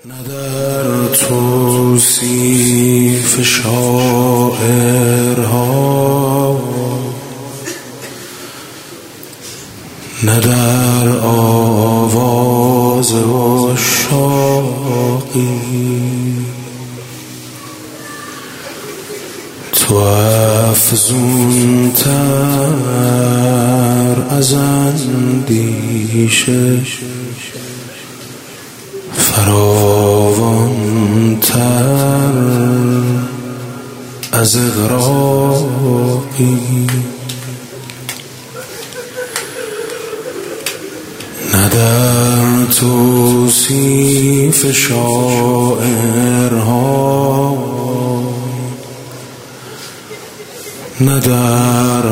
نه در توصیف شاعرها، نه در آواز عشاقی، تو افزون تر از اندیشه، فراوان تر از اغراقی. نه در توصیف شاعرها، نه در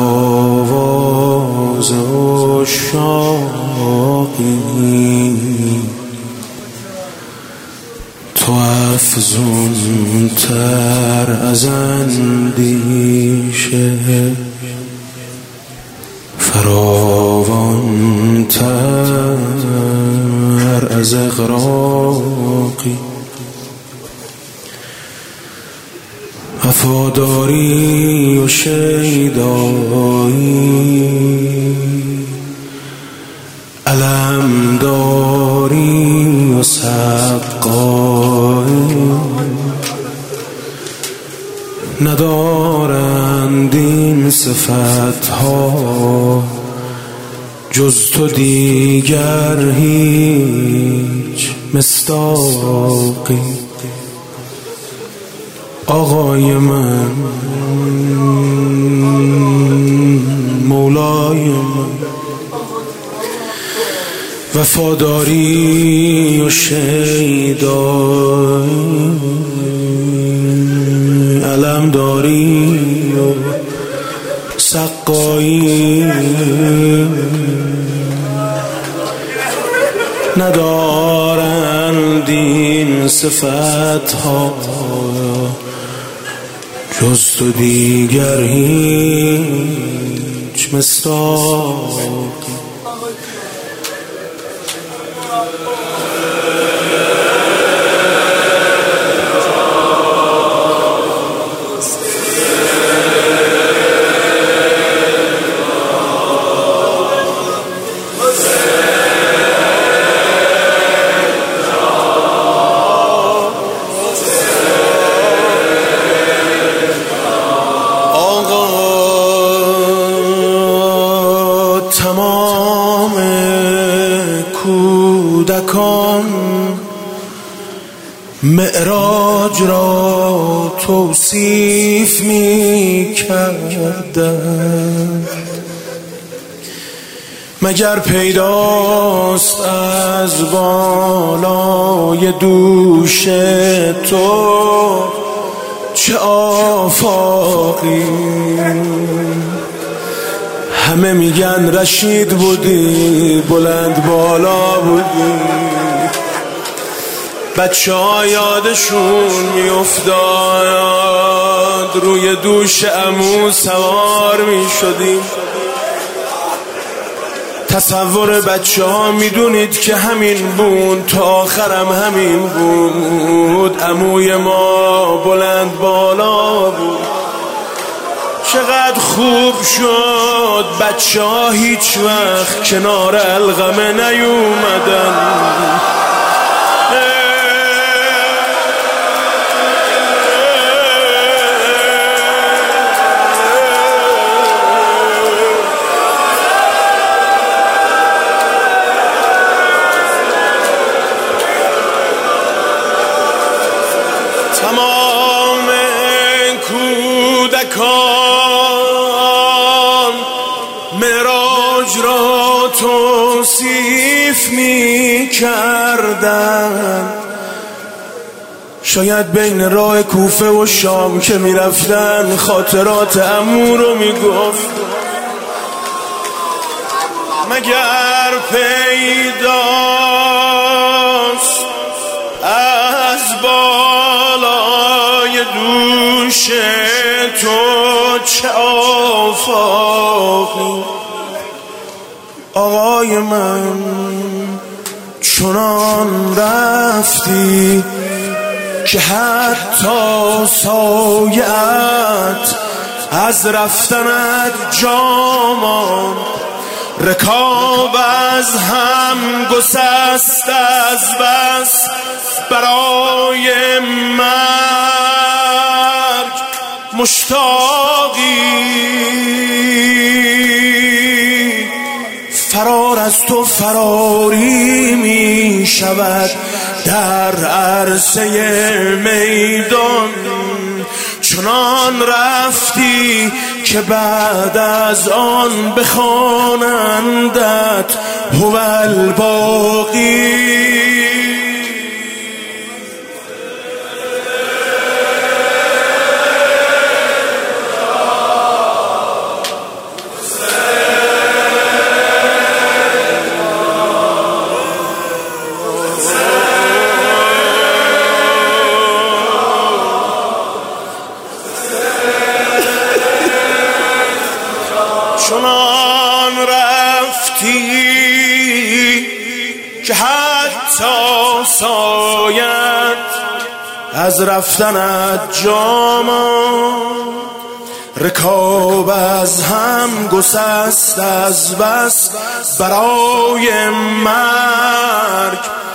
آواز عشاقی، تو افزون تر از اندیشه، فراوان تر از اغراقی. وفاداری و شیدایی، علمداری و سقایی، ندارند این صفتها جز تو دیگر هیچ مصداقی. آقای من، مولای من، وفاداری و شیدایی، علمداری و سقایی، ندارند این صفتها جز تو دیگر هیچ مصداقی. تمام کودکان معراج را توصیف می کردند، مگر پیداست از بالای دوش تو چه آفاقی. همه میگن رشید بودی، بلند بالا بودی، بچه ها یادشون میافتاد روی دوش عمو سوار میشدیم. تصور بچه ها میدونید که همین بود، تا آخرم همین بود. عموی ما بلند بالا بود. چقدر خوب شد بچه ها هیچ وقت کنار القمه نیومدن. تمام کودکان معراج را توصیف می کردن. شاید بین راه کوفه و شام که می رفتن خاطرات عمو رو می گفت. مگر پیداست از بالای دوش تو چه آفاقی. آقای من، چنان رفتی که حتی سایه‌ات از رفتنت جا ماند. رکاب از هم گسست از بس برای مرگ مشتاقی. فرار از تو فراری می شود در عرصه میدان. چنان رفتی که بعد از آن بخوانندت هو الباقی. چنان رفتی که حتی سایت از رفتنت جا ماند. رکاب از هم گسست از بس برای مرگ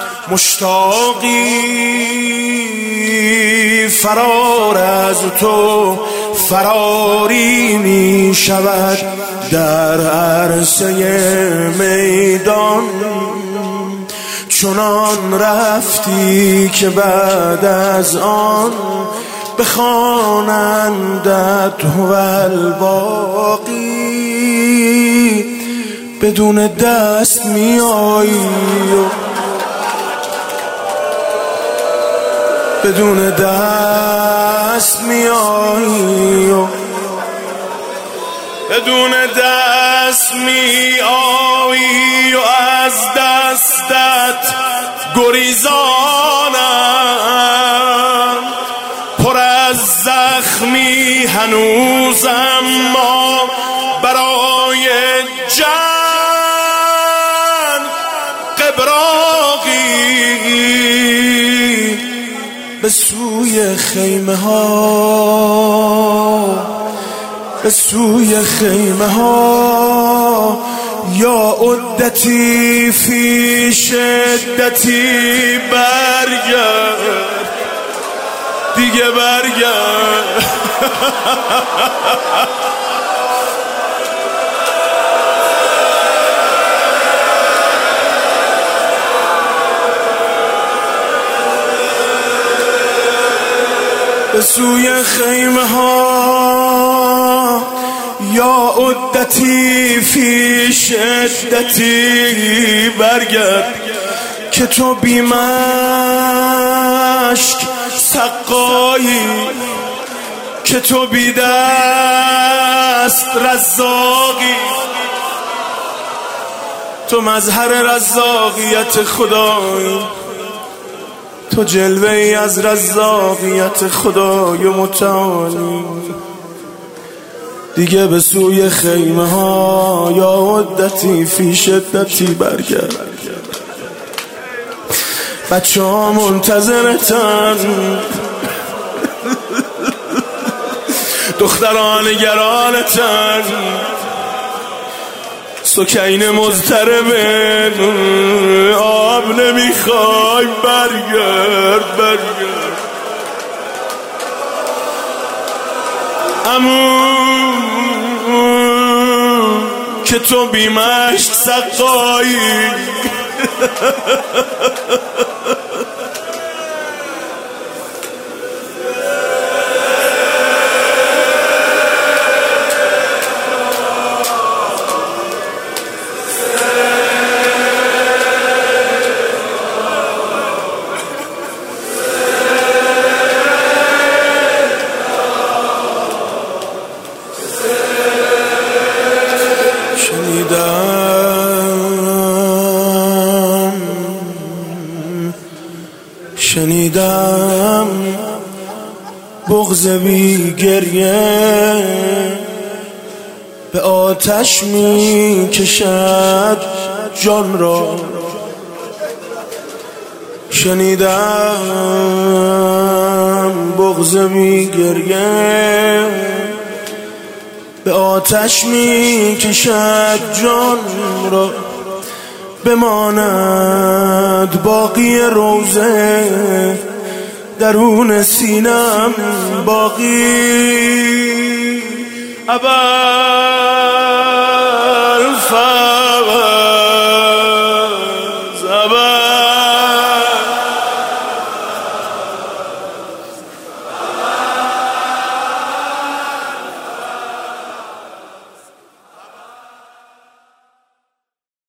مشتاقی. فرار از تو فراری می شود در عرصه میدان. چنان رفتی که بعد از آن بخوانندت هو الباقی. بدون دست می آیی بدون دست می آیی بدون دست می آیی و از دستت گریزانم. پر از زخمی هنوزم ما برای جنگ قبراقی. به سوی خیمه ها به سوی خیمه ها یا عدتی فی شدتی برگرد دیگه برگرد. به سوی خیمه ها یا عدتی فی شدتی برگرد که تو بی مشک سقایی، که تو بی دست رزاقی. تو مظهر رزاقیت خدایی، تو جلوه ای از رزاقیت خدای متعالی. دیگه به سوی خیمه ها یا عدتی فی شدتی برگرد. بچه ها منتظرتن، دختران نگرانتن، سکینه مضطربه، آب نمیخوای برگرد برگرد. امون که تو بی مشک سقایی. شنیدم بغض بی گریه به آتش می کشد جان را. شنیدم بغض میگریه به آتش میکشد جان را، بماند باقی روزه درون سینم باقی ابد